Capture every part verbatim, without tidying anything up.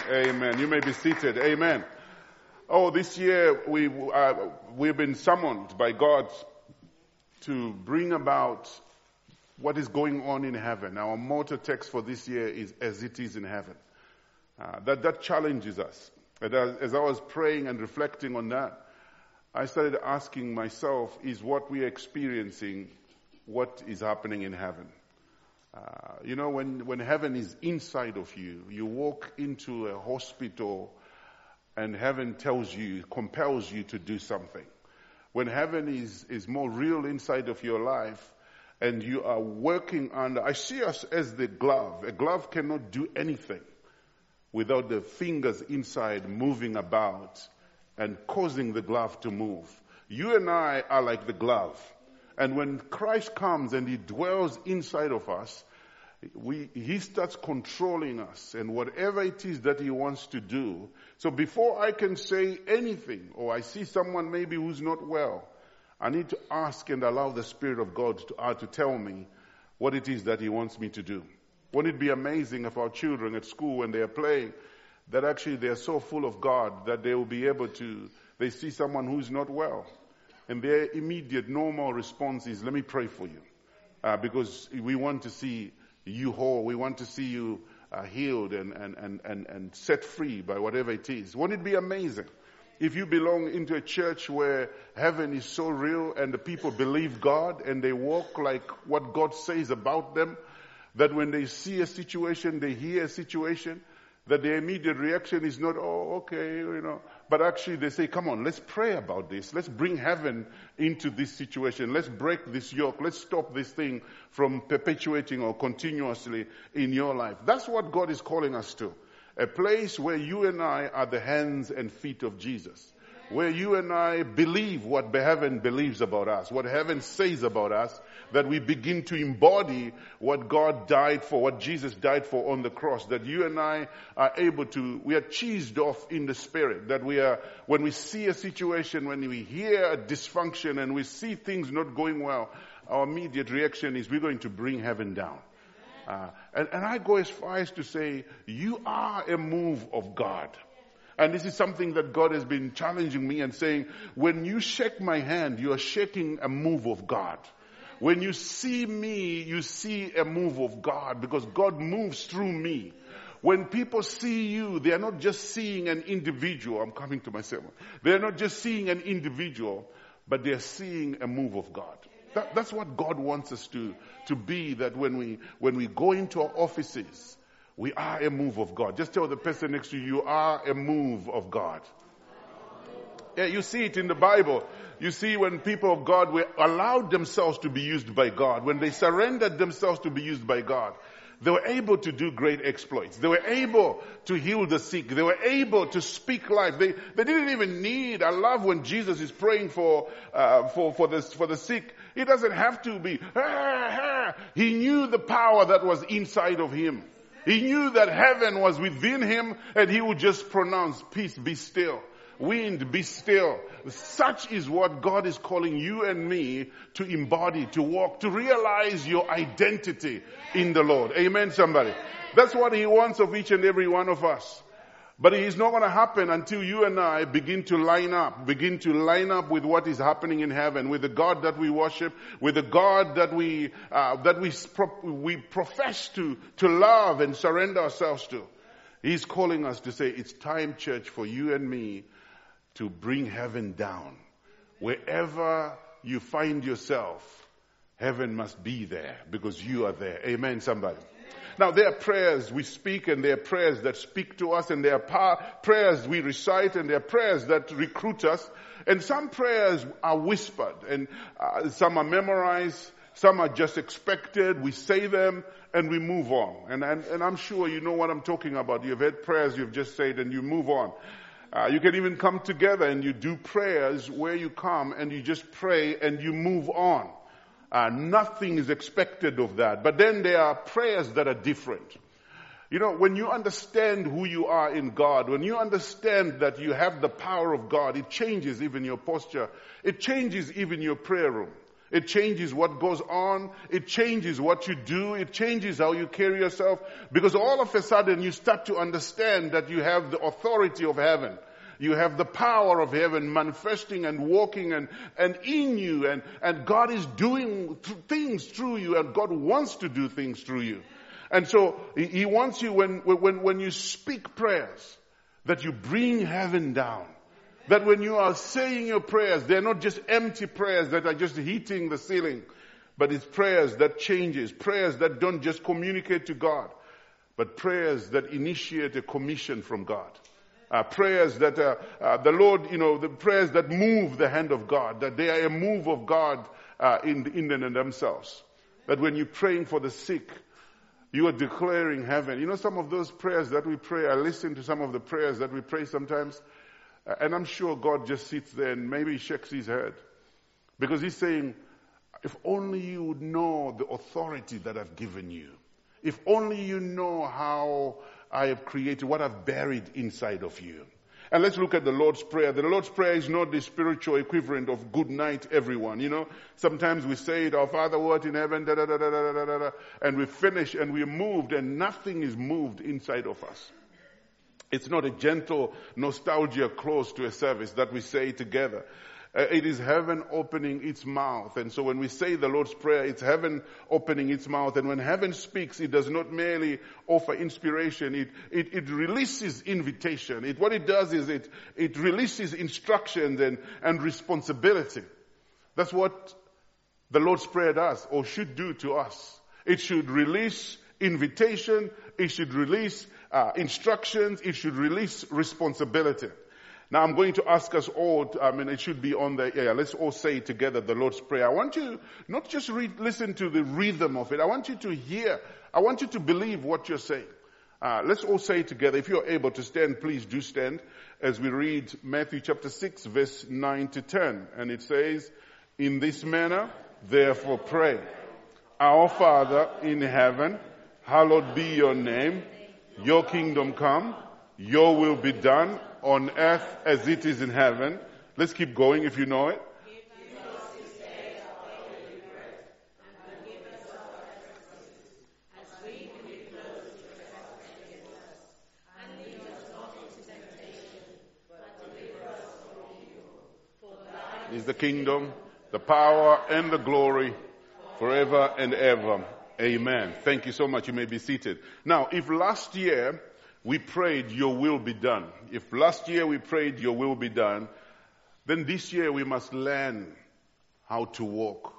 Amen. You may be seated. Amen. Oh, this year we, uh, we've been summoned by God to bring about what is going on in heaven. Our motto text for this year is "As it is in heaven." Uh, that, that challenges us. And as, as I was praying and reflecting on that, I started asking myself, is what we are experiencing what is happening in heaven? Uh, you know, when, when heaven is inside of you, you walk into a hospital and heaven tells you, compels you to do something. When heaven is, is more real inside of your life and you are working under, I see us as the glove. A glove cannot do anything without the fingers inside moving about and causing the glove to move. You and I are like the glove. And when Christ comes and he dwells inside of us, we, he starts controlling us and whatever it is that he wants to do. So before I can say anything, or I see someone maybe who's not well, I need to ask and allow the Spirit of God to, uh, to tell me what it is that he wants me to do. Wouldn't it be amazing if our children at school, when they are playing, that actually they are so full of God that they will be able to, they see someone who's not well, and their immediate normal response is, let me pray for you. Uh, because we want to see you whole. We want to see you uh, healed and, and, and, and, and set free by whatever it is. Wouldn't it be amazing if you belong into a church where heaven is so real and the people believe God and they walk like what God says about them, that when they see a situation, they hear a situation, that their immediate reaction is not, oh, okay, you know, but actually they say, come on, let's pray about this. Let's bring heaven into this situation. Let's break this yoke. Let's stop this thing from perpetuating or continuously in your life. That's what God is calling us to. A place where you and I are the hands and feet of Jesus. Where you and I believe what heaven believes about us, what heaven says about us, that we begin to embody what God died for, what Jesus died for on the cross, that you and I are able to, we are cheesed off in the Spirit, that we are, when we see a situation, when we hear a dysfunction and we see things not going well, our immediate reaction is we're going to bring heaven down. Uh, and, and I go as far as to say, you are a move of God. And this is something that God has been challenging me and saying, when you shake my hand, you are shaking a move of God. When you see me, you see a move of God because God moves through me. When people see you, they are not just seeing an individual. I'm coming to myself. They are not just seeing an individual, but they are seeing a move of God. That, that's what God wants us to, to be, that when we, when we go into our offices, we are a move of God. Just tell the person next to you, you are a move of God. Yeah, you see it in the Bible. You see when people of God were allowed themselves to be used by God, when they surrendered themselves to be used by God, they were able to do great exploits. They were able to heal the sick. They were able to speak life. They, they didn't even need, I love when Jesus is praying for, uh, for, for the, for the sick. He doesn't have to be, ah, ah. He knew the power that was inside of him. He knew that heaven was within him and he would just pronounce, peace, be still. Wind, be still. Such is what God is calling you and me to embody, to walk, to realize your identity in the Lord. Amen, somebody. That's what he wants of each and every one of us. But it is not going to happen until you and I begin to line up, begin to line up with what is happening in heaven, with the God that we worship, with the God that we uh, that we we profess to to love and surrender ourselves to. He's calling us to say, it's time, church, for you and me to bring heaven down. Wherever you find yourself, heaven must be there because you are there. Amen, somebody. Now, there are prayers we speak and there are prayers that speak to us and there are pa- prayers we recite and there are prayers that recruit us. And some prayers are whispered and uh, some are memorized, some are just expected. We say them and we move on. And, and, and I'm sure you know what I'm talking about. You've had prayers you've just said and you move on. Uh, you can even come together and you do prayers where you come and you just pray and you move on. Uh, nothing is expected of that. But then there are prayers that are different. You know, when you understand who you are in God, when you understand that you have the power of God, it changes even your posture. It changes even your prayer room. It changes what goes on. It changes what you do. It changes how you carry yourself. Because all of a sudden you start to understand that you have the authority of heaven. You have the power of heaven manifesting and walking and, and in you. And, and God is doing th- things through you. And God wants to do things through you. And so He, he wants you, when, when, when you speak prayers, that you bring heaven down. That when you are saying your prayers, they're not just empty prayers that are just hitting the ceiling. But it's prayers that changes. Prayers that don't just communicate to God. But prayers that initiate a commission from God. Uh, prayers that uh, uh, the Lord, you know, the prayers that move the hand of God, that they are a move of God uh, in, in and themselves. That when you're praying for the sick, you are declaring heaven. You know, some of those prayers that we pray, I listen to some of the prayers that we pray sometimes, uh, and I'm sure God just sits there and maybe shakes his head. Because he's saying, if only you would know the authority that I've given you. If only you know how I have created, what I've buried inside of you. And let's look at the Lord's Prayer. The Lord's Prayer is not the spiritual equivalent of good night, everyone. You know, sometimes we say it, our Father who art in heaven, da da da da da da da da, and we finish and we're moved and nothing is moved inside of us. It's not a gentle nostalgia close to a service that we say together. Uh, it is heaven opening its mouth. And so when we say the Lord's Prayer, it's heaven opening its mouth. And when heaven speaks, it does not merely offer inspiration. It, it, it releases invitation. It, what it does is it, it releases instructions and, and responsibility. That's what the Lord's Prayer does, or should do to us. It should release invitation. It should release uh, instructions. It should release responsibility. Now I'm going to ask us all, to, I mean it should be on the, yeah, let's all say together the Lord's Prayer. I want you not just read, listen to the rhythm of it. I want you to hear, I want you to believe what you're saying. Uh, let's all say together. If you're able to stand, please do stand as we read Matthew chapter six verse nine to ten. And it says, in this manner, therefore pray. Our Father in heaven, hallowed be your name. Your kingdom come, your will be done on earth as it is in heaven. Let's keep going if you know it. Is the kingdom, the power, and the glory forever and ever. Amen. Thank you so much. You may be seated. Now, if last year we prayed, your will be done. If last year we prayed, your will be done, then this year we must learn how to walk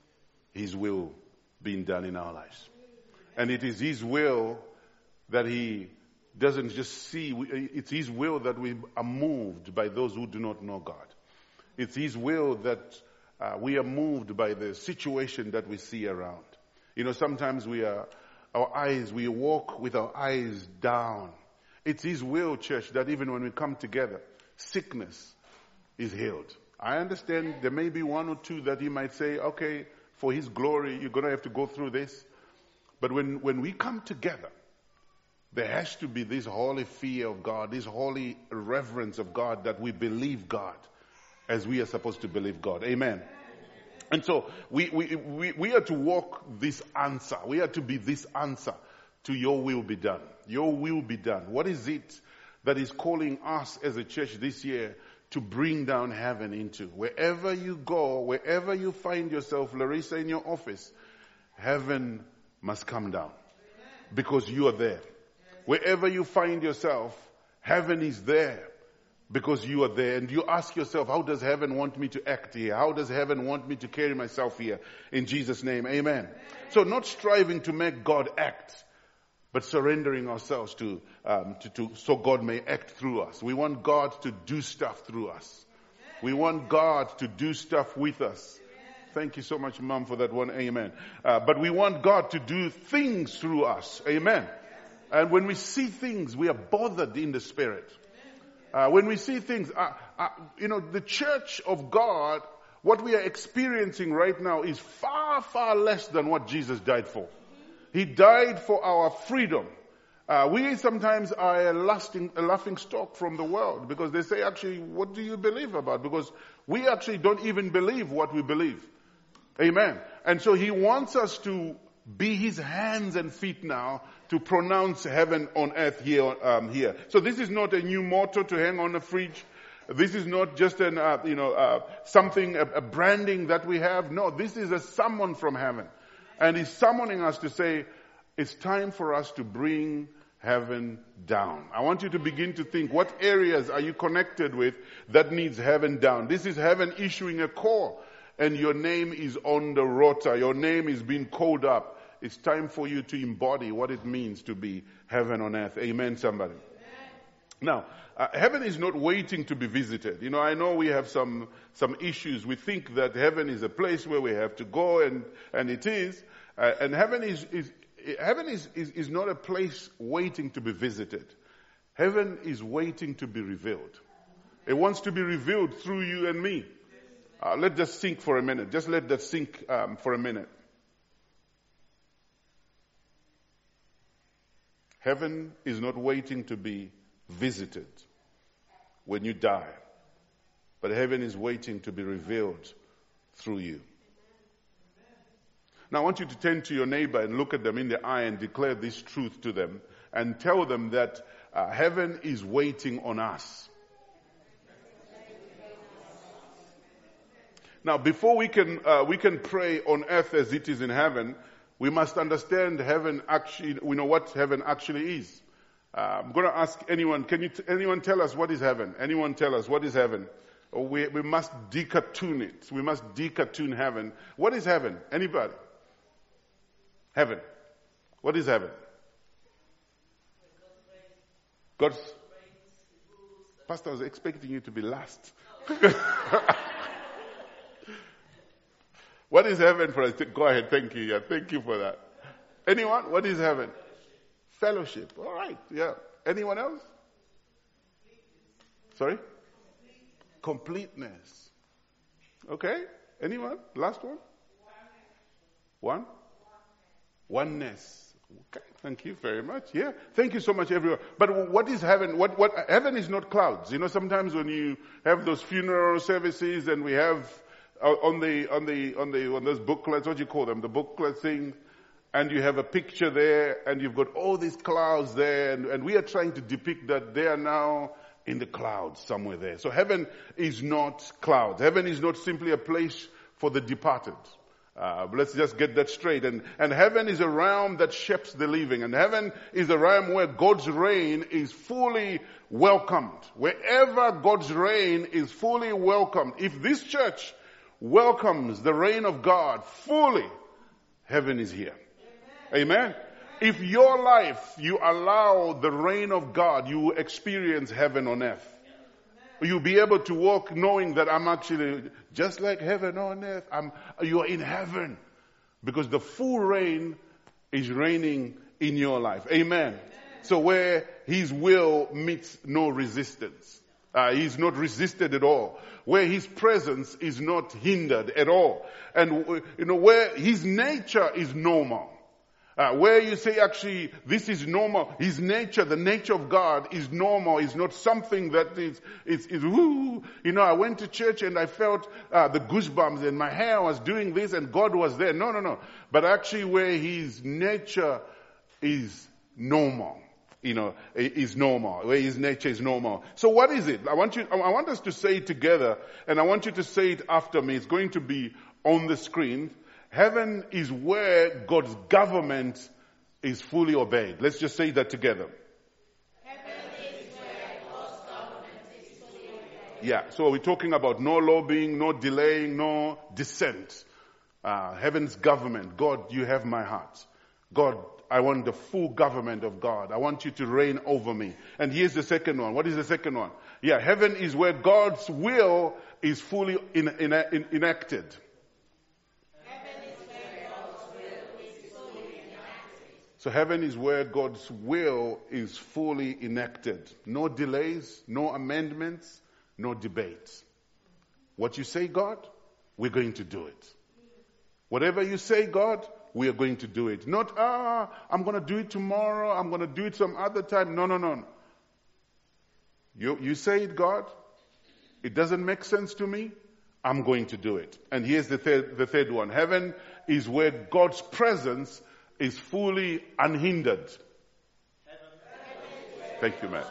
His will being done in our lives. And it is His will that He doesn't just see, it's His will that we are moved by those who do not know God. It's His will that uh, we are moved by the situation that we see around. You know, sometimes we are Our eyes, we walk with our eyes down. It's His will, church, that even when we come together, sickness is healed. I understand there may be one or two that He might say, okay, for His glory, you're going to have to go through this. But when, when we come together, there has to be this holy fear of God, this holy reverence of God, that we believe God as we are supposed to believe God. Amen. And so we, we, we, we are to walk this answer. We are to be this answer to your will be done. Your will be done. What is it that is calling us as a church this year to bring down heaven into? Wherever you go, wherever you find yourself, Larissa, in your office, heaven must come down because you are there. Wherever you find yourself, heaven is there. Because you are there, and you ask yourself, how does heaven want me to act here? How does heaven want me to carry myself here? In Jesus' name, amen. Amen. So not striving to make God act, but surrendering ourselves to, um, to, to, so God may act through us. We want God to do stuff through us. We want God to do stuff with us. Thank you so much, Mom, for that one. Amen. Uh, but we want God to do things through us. Amen. And when we see things, we are bothered in the spirit. Uh, when we see things, uh, uh, you know, the church of God, what we are experiencing right now is far, far less than what Jesus died for. He died for our freedom. Uh, we sometimes are a, lasting, a laughing stock from the world because they say, actually, what do you believe about? Because we actually don't even believe what we believe. Amen. And so he wants us to be his hands and feet now to pronounce heaven on earth here. Um, here. So this is not a new motto to hang on the fridge. This is not just an, uh, you know, uh, something, a, a branding that we have. No, this is a summon from heaven. And he's summoning us to say, it's time for us to bring heaven down. I want you to begin to think, what areas are you connected with that needs heaven down? This is heaven issuing a call, and your name is on the rota. Your name is being called up. It's time for you to embody what it means to be heaven on earth. Amen, somebody. Amen. Now, uh, heaven is not waiting to be visited. You know, I know we have some some issues. We think that heaven is a place where we have to go, and and it is. Uh, and heaven is is heaven is, is is not a place waiting to be visited. Heaven is waiting to be revealed. It wants to be revealed through you and me. Uh, let that sink for a minute. Just let that sink um, for a minute. Heaven is not waiting to be visited when you die, but heaven is waiting to be revealed through you. Now I want you to turn to your neighbor and look at them in the eye and declare this truth to them and tell them that uh, heaven is waiting on us. Now before we can uh, we can pray on earth as it is in heaven, we must understand heaven actually, we know what heaven actually is. Uh, I'm going to ask anyone, can you, t- anyone tell us what is heaven? Anyone tell us what is heaven? Or we, we must decartoon it. We must decartoon heaven. What is heaven? Anybody? Heaven. What is heaven? God's. Pastor, I was expecting you to be last. What is heaven for us? Go ahead. Thank you. Yeah, thank you for that. Anyone? What is heaven? Fellowship. All right. Yeah. Anyone else? Sorry? Completeness. Okay. Anyone? Last one? One? Oneness. Okay. Thank you very much. Yeah. Thank you so much, everyone. But what is heaven? What, what, heaven is not clouds. You know, sometimes when you have those funeral services and we have uh, on the, on the, on the, on those booklets, what do you call them? The booklet thing. And you have a picture there and you've got all these clouds there and, and we are trying to depict that they are now in the clouds somewhere there. So heaven is not clouds. Heaven is not simply a place for the departed. Uh, let's just get that straight. And, and heaven is a realm that shapes the living. And heaven is a realm where God's reign is fully welcomed. Wherever God's reign is fully welcomed. If this church welcomes the reign of God fully, heaven is here. Amen. Amen. If your life, you allow the reign of God, you will experience heaven on earth. You'll be able to walk knowing that I'm actually just like heaven on earth. I'm, you are in heaven because the full reign is reigning in your life. Amen. Amen. So where his will meets no resistance. Uh, he's not resisted at all. Where his presence is not hindered at all. And, you know, where his nature is normal. Uh, where you say actually this is normal, his nature, the nature of God is normal, is not something that is, is, is woo. You know, I went to church and I felt uh, the goosebumps and my hair was doing this and God was there. No, no, no. But actually where his nature is normal, you know, is normal, where his nature is normal. So what is it? I want you, I want us to say it together and I want you to say it after me. It's going to be on the screen. Heaven is where God's government is fully obeyed. Let's just say that together. Heaven is where God's government is fully obeyed. Yeah, so we're talking about no lobbying, no delaying, no dissent. Uh, heaven's government. God, you have my heart. God, I want the full government of God. I want you to reign over me. And here's the second one. What is the second one? Yeah, heaven is where God's will is fully in, in, in, enacted. So heaven is where God's will is fully enacted. No delays, no amendments, no debates. What you say, God, we're going to do it. Whatever you say, God, we are going to do it. Not, ah, I'm going to do it tomorrow, I'm going to do it some other time. No, no, no. You, you say it, God. It doesn't make sense to me. I'm going to do it. And here's the third, the third one. Heaven is where God's presence is fully unhindered. Thank you, man.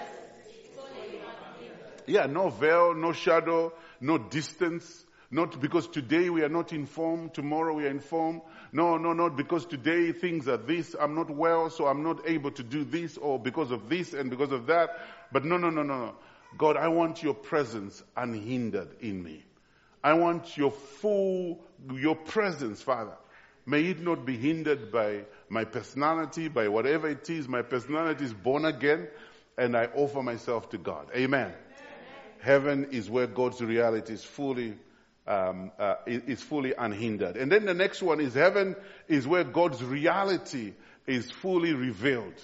Yeah, no veil, no shadow, no distance. Not because today we are not informed, tomorrow we are informed. No, no, not because today things are this, I'm not well, so I'm not able to do this, or because of this and because of that. But no, no, no, no, no. God, I want your presence unhindered in me. I want your full, your presence, Father. May it not be hindered by my personality, by whatever it is. My personality is born again, and I offer myself to God. Amen. Amen. Heaven is where God's reality is fully um, uh, is fully unhindered. And then the next one is heaven is where God's reality is fully revealed.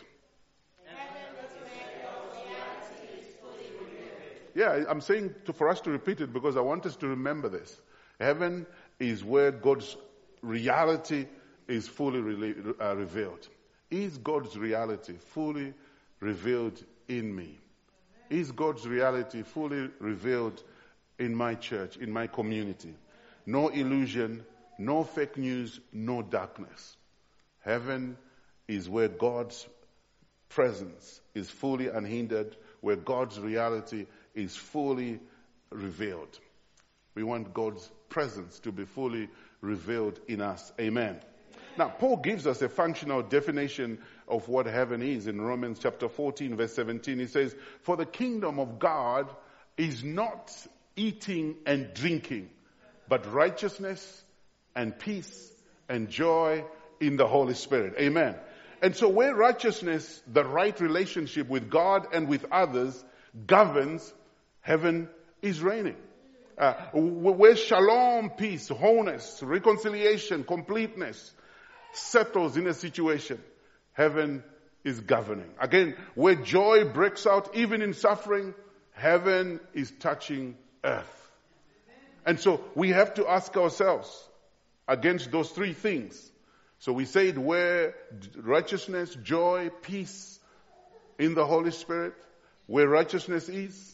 Yeah, I'm saying to, for us to repeat it because I want us to remember this. Heaven is where God's reality is fully re- uh, revealed. Is God's reality fully revealed in me? Is God's reality fully revealed in my church, in my community? No illusion, no fake news, no darkness. Heaven is where God's presence is fully unhindered, where God's reality is fully revealed. We want God's presence to be fully revealed in us. Amen. Now, Paul gives us a functional definition of what heaven is in Romans chapter fourteen, verse seventeen. He says, "For the kingdom of God is not eating and drinking, but righteousness and peace and joy in the Holy Spirit." Amen. And so where righteousness, the right relationship with God and with others, governs, heaven is reigning. Uh, where shalom, peace, wholeness, reconciliation, completeness settles in a situation, heaven is governing. Again, where joy breaks out even in suffering, heaven is touching earth. And so we have to ask ourselves against those three things. So we said where righteousness, joy, peace in the Holy Spirit, where righteousness is,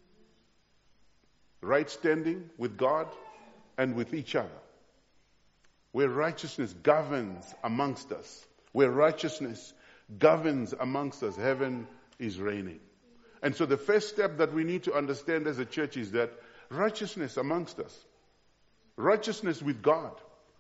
right standing with God and with each other. Where righteousness governs amongst us, where righteousness governs amongst us, heaven is reigning. And so the first step that we need to understand as a church is that righteousness amongst us, righteousness with God,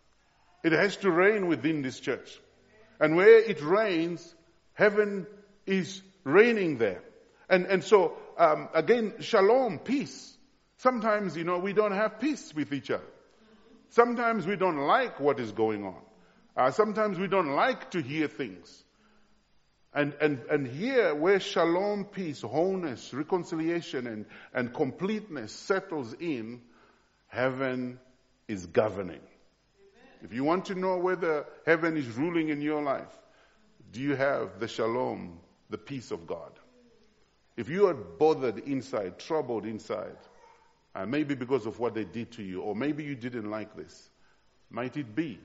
it has to reign within this church. And where it reigns, heaven is reigning there. And and so, um, again, shalom, peace. Sometimes, you know, we don't have peace with each other. Sometimes we don't like what is going on. Uh, sometimes we don't like to hear things. And, and, and here, where shalom, peace, wholeness, reconciliation, and, and completeness settles in, heaven is governing. If you want to know whether heaven is ruling in your life, do you have the shalom, the peace of God? If you are bothered inside, troubled inside, uh, maybe because of what they did to you, or maybe you didn't like this, might it be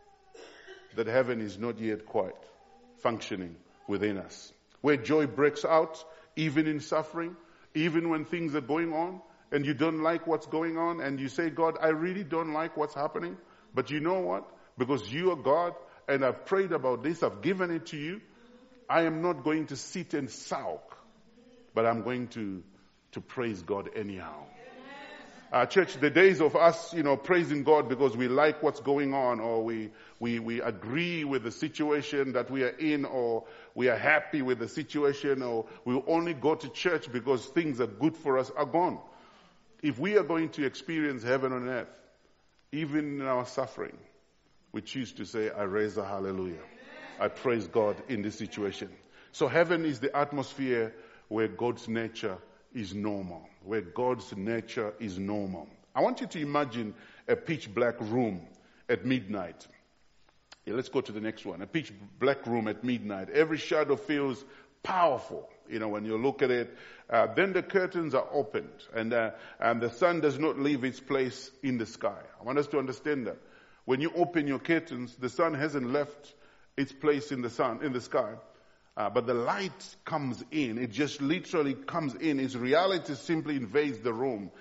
that heaven is not yet quite functioning within us? Where joy breaks out, even in suffering, even when things are going on, and you don't like what's going on, and you say, God, I really don't like what's happening. But you know what? Because you are God, and I've prayed about this, I've given it to you, I am not going to sit and sulk, but I'm going to, to praise God anyhow. Uh, church, the days of us, you know, praising God because we like what's going on, or we, we, we agree with the situation that we are in, or we are happy with the situation, or we only go to church because things are good for us, are gone. If we are going to experience heaven on earth, even in our suffering, we choose to say, I raise a hallelujah. I praise God in this situation. So heaven is the atmosphere where God's nature is normal, where God's nature is normal. I want you to imagine a pitch black room at midnight. Yeah, let's go to the next one. A pitch black room at midnight. Every shadow feels powerful, you know, when you look at it. Uh, then the curtains are opened, and uh, and the sun does not leave its place in the sky. I want us to understand that. When you open your curtains, the sun hasn't left its place in the sun, in the sky. Uh, but the light comes in. It just literally comes in. Its reality simply invades the room.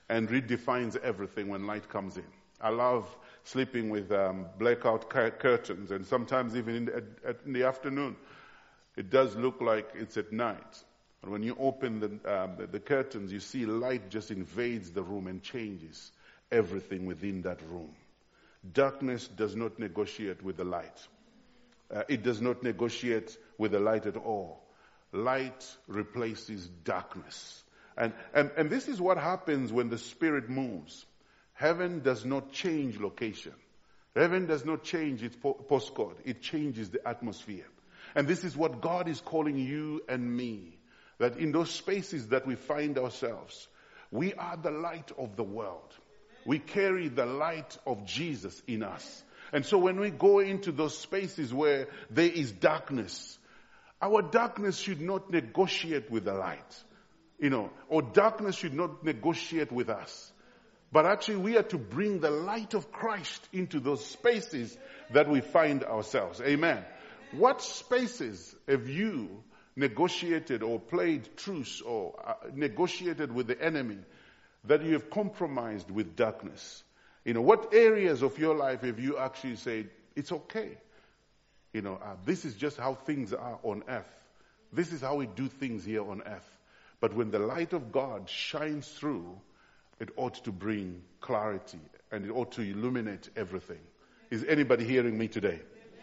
and redefines everything when light comes in. I love sleeping with um, blackout cur- curtains, and sometimes even in the, at, at, in the afternoon, it does look like it's at night. And when you open the, um, the, the curtains, you see light just invades the room and changes everything within that room. Darkness does not negotiate with the light. Uh, it does not negotiate with the light at all. Light replaces darkness. And, and, and this is what happens when the Spirit moves. Heaven does not change location. Heaven does not change its po- postcode. It changes the atmosphere. And this is what God is calling you and me. That in those spaces that we find ourselves, we are the light of the world. We carry the light of Jesus in us. And so when we go into those spaces where there is darkness, our darkness should not negotiate with the light. You know, or darkness should not negotiate with us. But actually we are to bring the light of Christ into those spaces that we find ourselves. Amen. What spaces have you negotiated or played truce or uh, negotiated with the enemy that you have compromised with darkness? You know, what areas of your life have you actually said, it's okay? You know, uh, this is just how things are on earth. This is how we do things here on earth. But when the light of God shines through, it ought to bring clarity and it ought to illuminate everything. Is anybody hearing me today?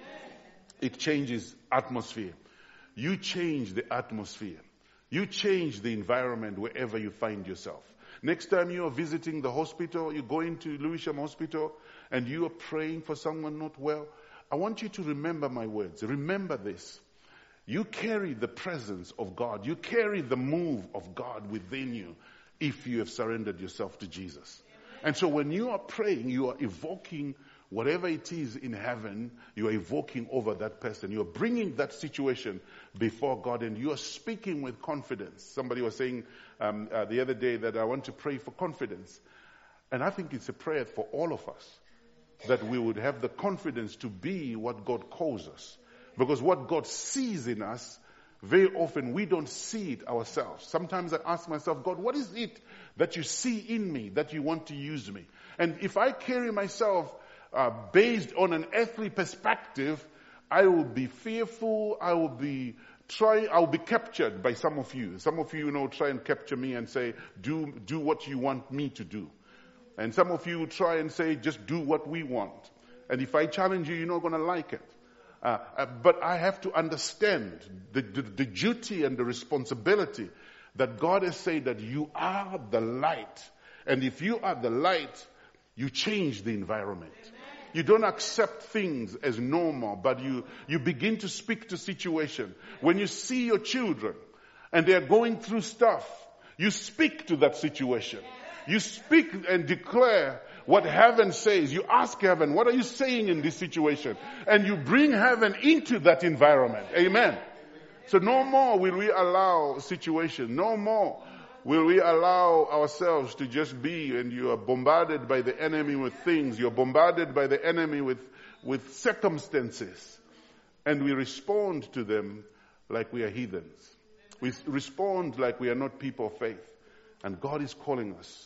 It changes atmosphere. You change the atmosphere. You change the environment wherever you find yourself. Next time you are visiting the hospital, you go into Lewisham Hospital and you are praying for someone not well, I want you to remember my words. Remember this. You carry the presence of God. You carry the move of God within you if you have surrendered yourself to Jesus. And so when you are praying, you are evoking whatever it is in heaven, you are evoking over that person. You are bringing that situation before God and you are speaking with confidence. Somebody was saying um, uh, the other day that I want to pray for confidence. And I think it's a prayer for all of us, that we would have the confidence to be what God calls us. Because what God sees in us, very often we don't see it ourselves. Sometimes I ask myself, God, what is it that you see in me, that you want to use me? And if I carry myself uh, based on an earthly perspective, I will be fearful, I will be try, I will be captured by some of you. Some of you, you know, try and capture me and say, do, do what you want me to do. And some of you try and say, just do what we want. And if I challenge you, you're not going to like it. Uh, uh, but I have to understand the, the, the duty and the responsibility that God has said that you are the light. And if you are the light, you change the environment. Amen. You don't accept things as normal, but you, you begin to speak to situation. When you see your children and they are going through stuff, you speak to that situation. You speak and declare what heaven says. You ask heaven, what are you saying in this situation? And you bring heaven into that environment. Amen. So no more will we allow situation. No more will we allow ourselves to just be, and you are bombarded by the enemy with things. You're bombarded by the enemy with, with circumstances. And we respond to them like we are heathens. We respond like we are not people of faith. And God is calling us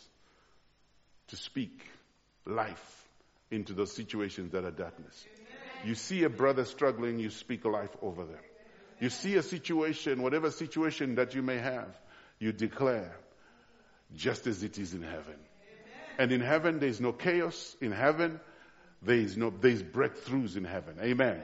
to speak life into those situations that are darkness. You see a brother struggling, you speak life over them. You see a situation, whatever situation that you may have, you declare just as it is in heaven. And in heaven there is no chaos. In heaven there is no there is breakthroughs in heaven. Amen.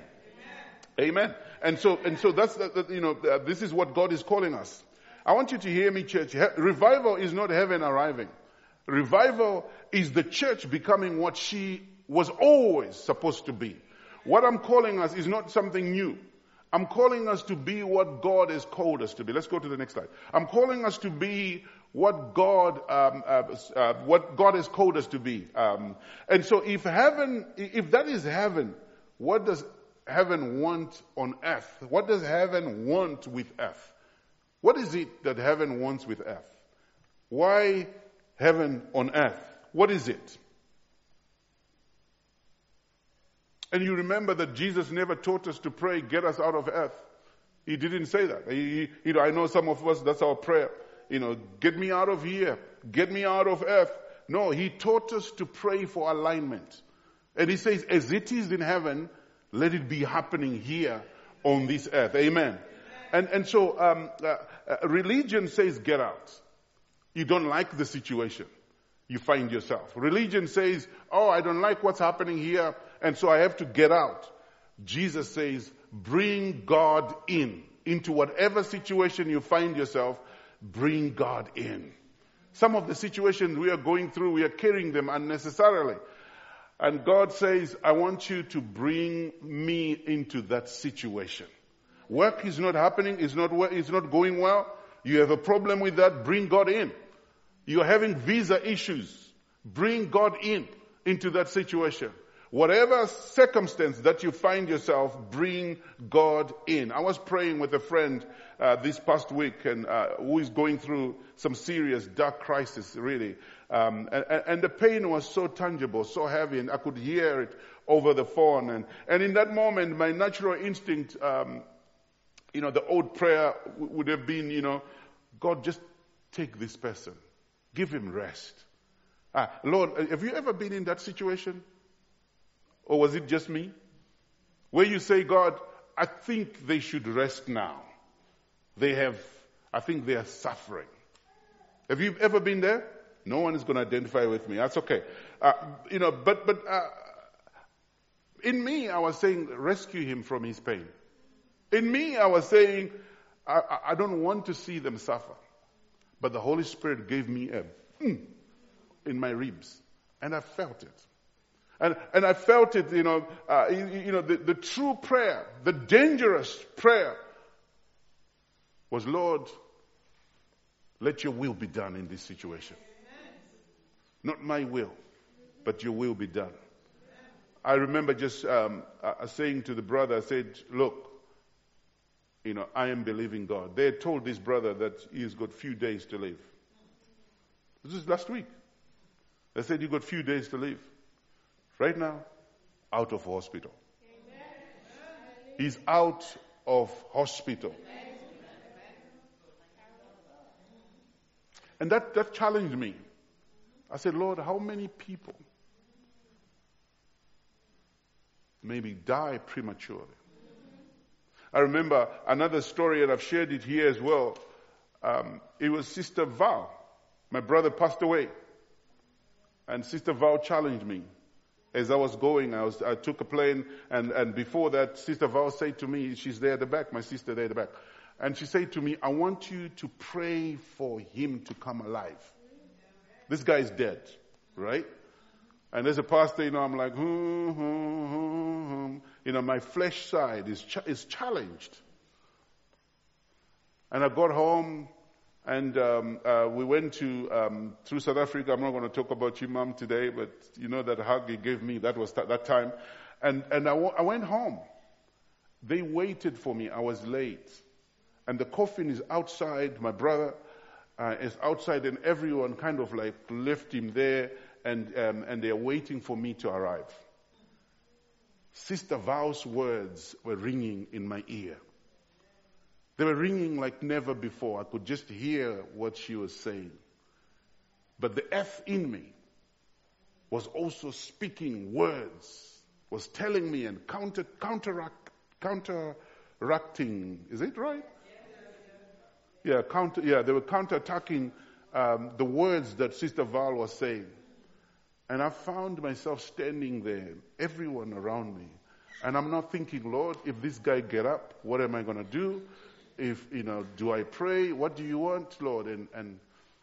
Amen. And so and so that's that, you know uh, this is what God is calling us. I want you to hear me, church. He- revival is not heaven arriving. Revival is the church becoming what she was always supposed to be. What I'm calling us is not something new. I'm calling us to be what God has called us to be. Let's go to the next slide. I'm calling us to be what God, um, uh, uh, what God has called us to be. Um, and so if heaven, if that is heaven, what does heaven want on earth? What does heaven want with earth? What is it that heaven wants with earth? Why heaven on earth? What is it? And you remember that Jesus never taught us to pray, get us out of earth. He didn't say that. He, you know, I know some of us, that's our prayer. You know, get me out of here. Get me out of earth. No, he taught us to pray for alignment. And he says, as it is in heaven, let it be happening here on this earth. Amen. Amen. And, and so um, uh, uh, religion says get out. You don't like the situation you find yourself. Religion says, oh, I don't like what's happening here, and so I have to get out. Jesus says, bring God in. Into whatever situation you find yourself, bring God in. Some of the situations we are going through, we are carrying them unnecessarily. And God says, I want you to bring me into that situation. Work is not happening, it's not, it's not going well. You have a problem with that, bring God in. You're having visa issues, bring God in, into that situation. Whatever circumstance that you find yourself, bring God in. I was praying with a friend uh, this past week, and uh, who is going through some serious dark crisis, really. Um, and, and the pain was so tangible, so heavy, and I could hear it over the phone. And, and in that moment, my natural instinct, um, you know, the old prayer w- would have been, you know, God, just take this person. Give him rest. Ah, Lord, have you ever been in that situation? Or was it just me? Where you say, God, I think they should rest now. They have, I think they are suffering. Have you ever been there? No one is going to identify with me. That's okay. Uh, you know, but, but, uh, in me, I was saying, rescue him from his pain. In me, I was saying, I, I don't want to see them suffer. But the Holy Spirit gave me a mm, in my ribs. And I felt it. And, and I felt it, you know, uh, you, you know, the, the true prayer, the dangerous prayer was, Lord, let your will be done in this situation. Not my will, but your will be done. I remember just um, uh, saying to the brother, I said, look, you know, I am believing God. They had told this brother that he's got few days to live. This is last week. They said, you've got few days to live. Right now, out of hospital. Amen. He's out of hospital. Amen. And that, that challenged me. I said, Lord, how many people maybe die prematurely? I remember another story, and I've shared it here as well. Um, it was Sister Val. My brother passed away. And Sister Val challenged me. As I was going, I was, I took a plane, and, and before that, Sister Val said to me, she's there at the back, my sister there at the back. And she said to me, I want you to pray for him to come alive. This guy is dead, right? And as a pastor, you know, I'm like, hmm, hmm, hmm, hmm. You know, my flesh side is ch- is challenged. And I got home, and um, uh, we went to um, through South Africa. I'm not going to talk about your mom today, but you know that hug he gave me. That was th- that time, and and I, w- I went home. They waited for me. I was late, and the coffin is outside. My brother uh, is outside, and everyone kind of like left him there, and um, and they are waiting for me to arrive. Sister Val's words were ringing in my ear. They were ringing like never before. I could just hear what she was saying. But the F in me was also speaking words, was telling me and counter, counteract, counteracting. Is it right? Yeah, counter. Yeah, they were counterattacking um, the words that Sister Val was saying. And I found myself standing there, everyone around me. And I'm not thinking, Lord, if this guy get up, what am I going to do? If, you know, do I pray? What do you want, Lord? And, and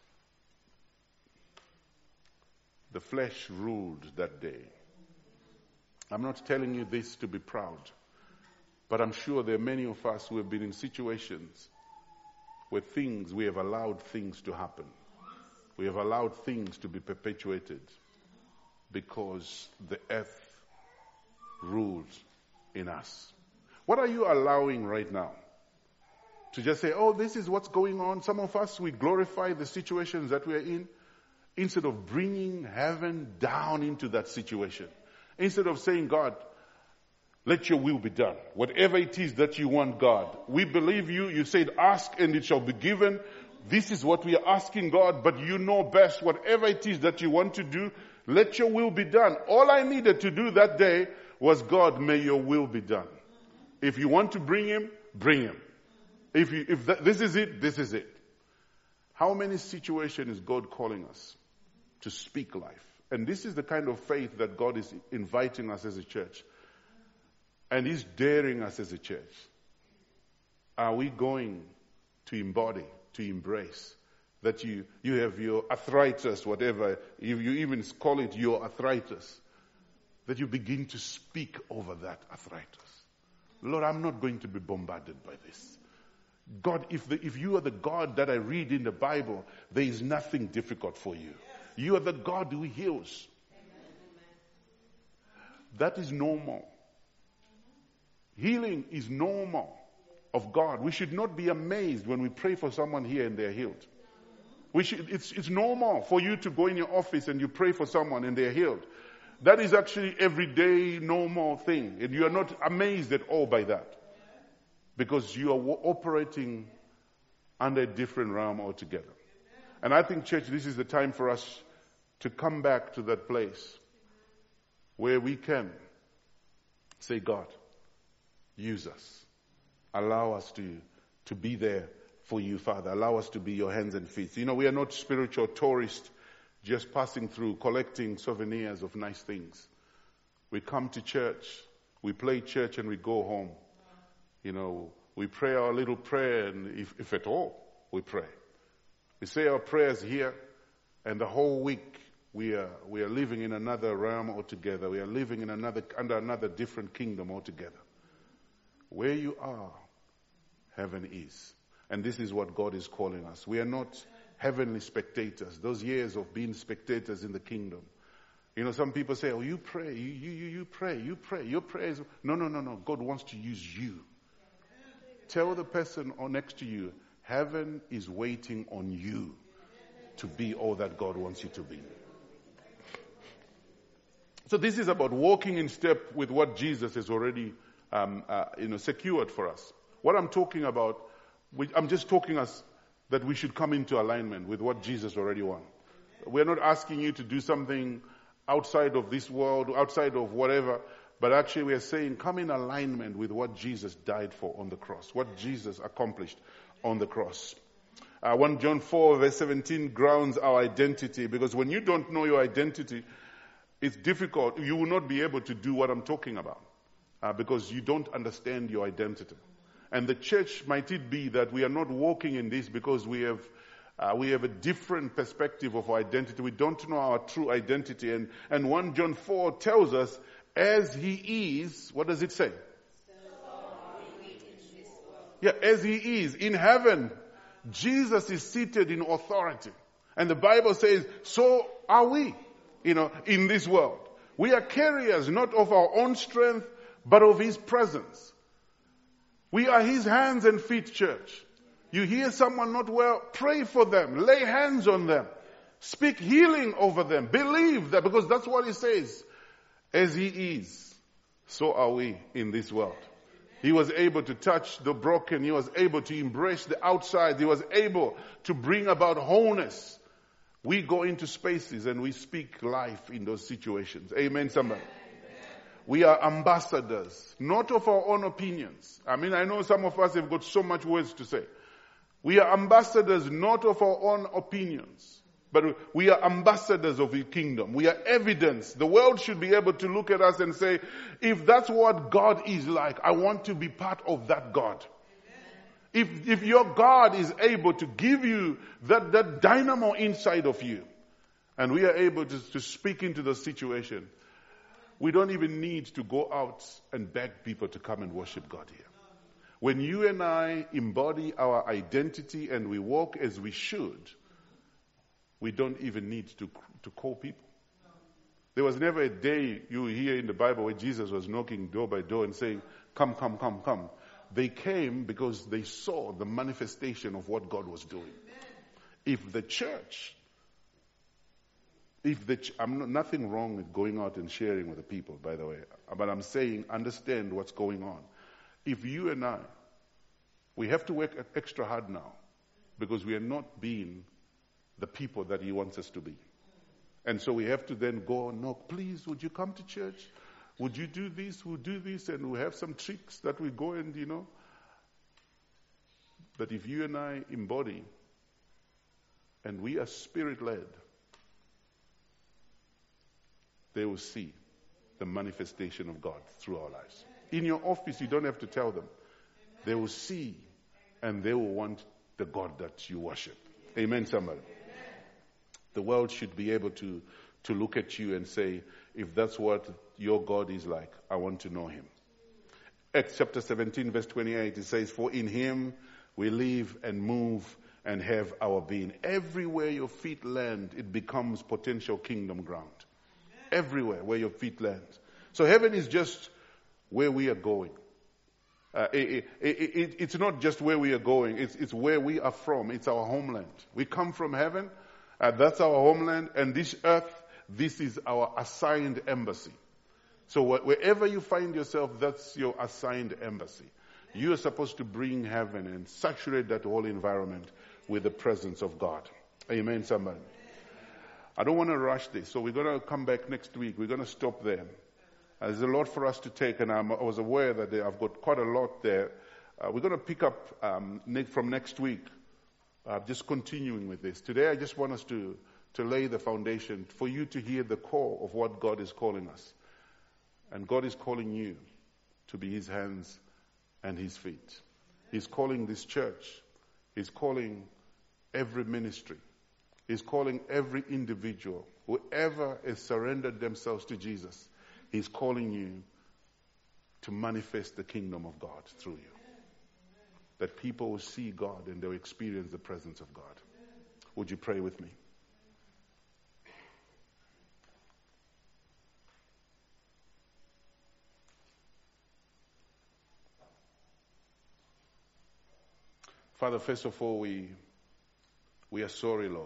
the flesh ruled that day. I'm not telling you this to be proud, but I'm sure there are many of us who have been in situations where things, we have allowed things to happen. We have allowed things to be perpetuated because the earth rules in us. What are you allowing right now? To just say, oh, this is what's going on. Some of us, we glorify the situations that we are in instead of bringing heaven down into that situation. Instead of saying, God, let your will be done. Whatever it is that you want, God. We believe you. You said, ask and it shall be given. This is what we are asking God, but you know best. Whatever it is that you want to do, let your will be done. All I needed to do that day was, God, may your will be done. If you want to bring him, bring him. If you, if that, this is it, this is it. How many situations is God calling us to speak life? And this is the kind of faith that God is inviting us as a church. And he's daring us as a church. Are we going to embody, to embrace that you, you have your arthritis, whatever, you, you even call it your arthritis, that you begin to speak over that arthritis. Lord, I'm not going to be bombarded by this. God, if, the, if you are the God that I read in the Bible, there is nothing difficult for you. You are the God who heals. That is normal. Healing is normal of God. We should not be amazed when we pray for someone here and they're healed. We should, it's, it's normal for you to go in your office and you pray for someone and they're healed. That is actually everyday normal thing. And you are not amazed at all by that. Because you are operating under a different realm altogether. And I think, church, this is the time for us to come back to that place where we can say, God, use us. Allow us to, to be there for you, Father. Allow us to be your hands and feet. You know, we are not spiritual tourists just passing through, collecting souvenirs of nice things. We come to church, we play church, and we go home. You know, we pray our little prayer, and if, if at all, we pray. We say our prayers here, and the whole week we are we are living in another realm altogether. We are living in another under another different kingdom altogether. Where you are, heaven is. And this is what God is calling us. We are not heavenly spectators. Those years of being spectators in the kingdom. You know, some people say, oh, you pray, you you you pray, you pray, your prayers. No, no, no, no. God wants to use you. Tell the person next to you, heaven is waiting on you to be all that God wants you to be. So this is about walking in step with what Jesus has already um, uh, you know, secured for us. What I'm talking about, we, I'm just talking us that we should come into alignment with what Jesus already won. We're not asking you to do something outside of this world, outside of whatever, but actually we are saying come in alignment with what Jesus died for on the cross, what Jesus accomplished on the cross. Uh, First John four verse seventeen grounds our identity, because when you don't know your identity, it's difficult. You will not be able to do what I'm talking about uh, because you don't understand your identity. And the church, might it be that we are not walking in this because we have uh, we have a different perspective of our identity. We don't know our true identity. And, and First John four tells us, as he is, what does it say? Yeah, as he is in heaven, Jesus is seated in authority. And the Bible says, so are we, you know, in this world. We are carriers not of our own strength, but of his presence. We are his hands and feet, church. You hear someone not well, pray for them, lay hands on them, speak healing over them, believe that, because that's what he says. As he is, so are we in this world. He was able to touch the broken. He was able to embrace the outside. He was able to bring about wholeness. We go into spaces and we speak life in those situations. Amen, somebody. We are ambassadors, not of our own opinions. I mean, I know some of us have got so much words to say. We are ambassadors, not of our own opinions. But we are ambassadors of the kingdom. We are evidence. The world should be able to look at us and say, if that's what God is like, I want to be part of that God. If, if your God is able to give you that, that dynamo inside of you, and we are able to, to speak into the situation, we don't even need to go out and beg people to come and worship God here. When you and I embody our identity and we walk as we should, we don't even need to to call people. There was never a day you hear in the Bible where Jesus was knocking door by door and saying, come, come, come, come. They came because they saw the manifestation of what God was doing. If the church, if the, ch- I'm not, nothing wrong with going out and sharing with the people, by the way, but I'm saying understand what's going on. If you and I, we have to work extra hard now, because we are not being the people that he wants us to be. And so we have to then go and knock, please, would you come to church? Would you do this? We'll do this, and we have some tricks that we go and, you know. But if you and I embody, and we are spirit-led, they will see the manifestation of God through our lives. In your office, you don't have to tell them. They will see, and they will want the God that you worship. Amen, somebody. The world should be able to, to look at you and say, if that's what your God is like, I want to know him. Acts chapter seventeen, verse twenty-eight, it says, for in him we live and move and have our being. Everywhere your feet land, it becomes potential kingdom ground. Everywhere where your feet land. So heaven is just where we are going. Uh, it, it, it, it's not just where we are going. It's, it's where we are from. It's our homeland. We come from heaven. Uh, that's our homeland. And this earth, this is our assigned embassy. So wh- wherever you find yourself, that's your assigned embassy. You are supposed to bring heaven and saturate that whole environment with the presence of God. Amen, somebody. I don't want to rush this, so we're going to come back next week. We're going to stop there. Uh, there's a lot for us to take, and I'm, I was aware that I've got quite a lot there. Uh, we're going to pick up um, ne- from next week, uh, just continuing with this. Today, I just want us to, to lay the foundation for you to hear the core of what God is calling us. And God is calling you to be his hands and his feet. He's calling this church. He's calling every ministry. He's calling every individual, whoever has surrendered themselves to Jesus. He's calling you to manifest the kingdom of God through you. That people will see God and they'll experience the presence of God. Would you pray with me? Father, first of all, we, we are sorry, Lord.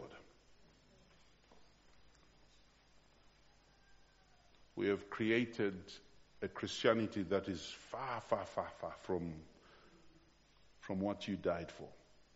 We have created a Christianity that is far, far, far, far from, from what you died for.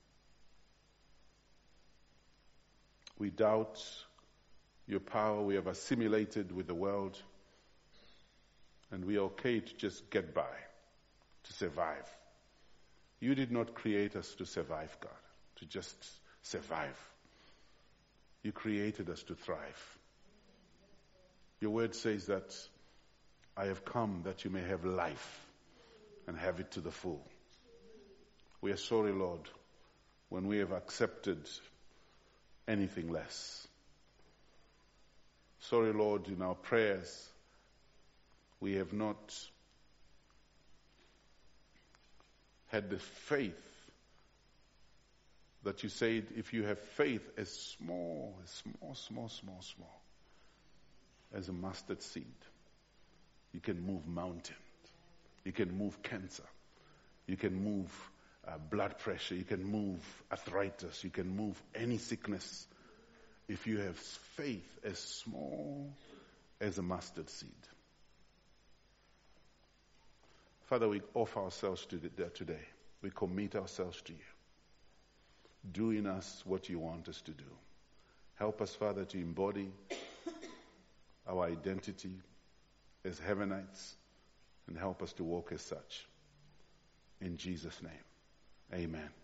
We doubt your power. We have assimilated with the world. And we are okay to just get by, to survive. You did not create us to survive, God, to just survive. You created us to thrive. Your word says that I have come that you may have life and have it to the full. We are sorry, Lord, when we have accepted anything less. Sorry, Lord, in our prayers, we have not had the faith that you said, if you have faith as small, as small, small, small, small, as a mustard seed, you can move mountains. You can move cancer. You can move uh, blood pressure. You can move arthritis. You can move any sickness if you have faith as small as a mustard seed. Father, we offer ourselves to the, today. We commit ourselves to you. Do in us what you want us to do. Help us, Father, to embody our identity as Heavenites, and help us to walk as such. In Jesus' name, amen.